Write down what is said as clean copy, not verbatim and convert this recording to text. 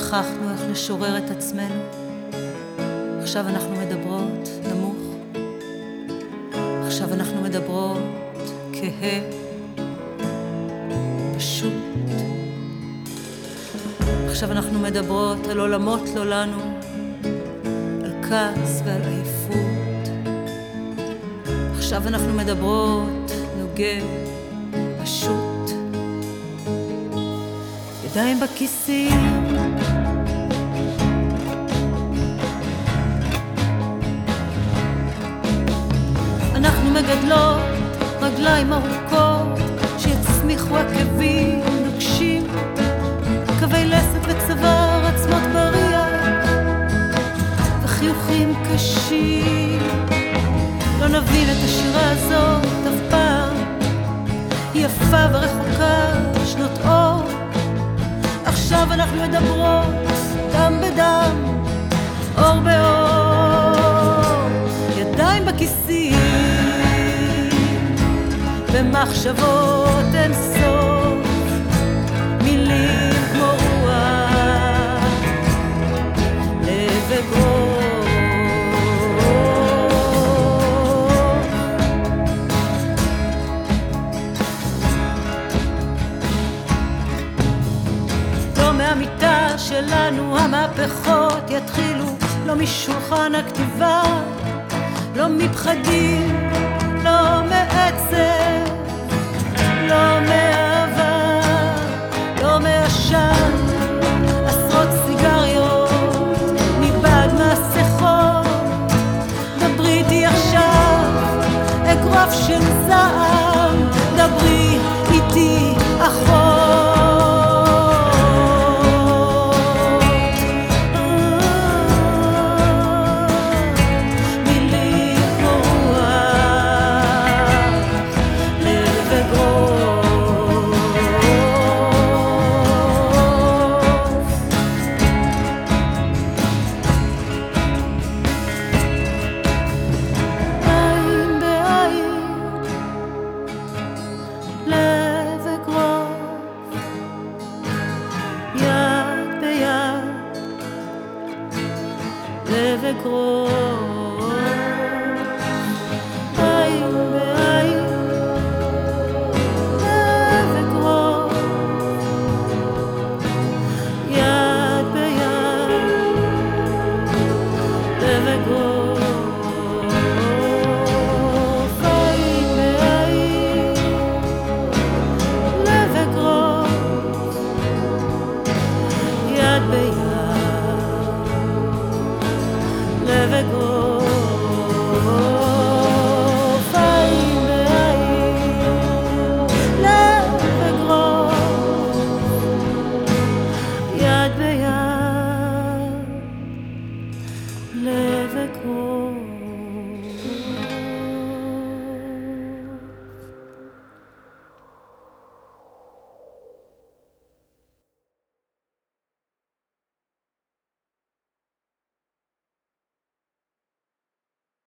שכחנו איך לשורר את עצמנו. עכשיו אנחנו מדברות נמוך. עכשיו אנחנו מדברות כהה, פשוט. עכשיו אנחנו מדברות על עולמות לא לנו, על כעס ועל עייפות. עכשיו אנחנו מדברות נוגה, פשוט. ידיים בכיסים, אנחנו מגדלות רגליים ארוכות שיצמיחו עקבים נוקשים, קווי לסת וצוואר עצמות בריח וחיוכים קשים. לא נבין את השירה הזאת אף פעם, היא יפה ורחוקה שנות אור. עכשיו אנחנו מדברות דם בדם, אור באור, ידיים בכיסים, במחשבות אין סוף, מילים כמו רוח, לב וגרוף. לא מהמיטה שלנו המהפכות יתחילו, לא משולחן הכתיבה, לא מפחדים, לא מעצם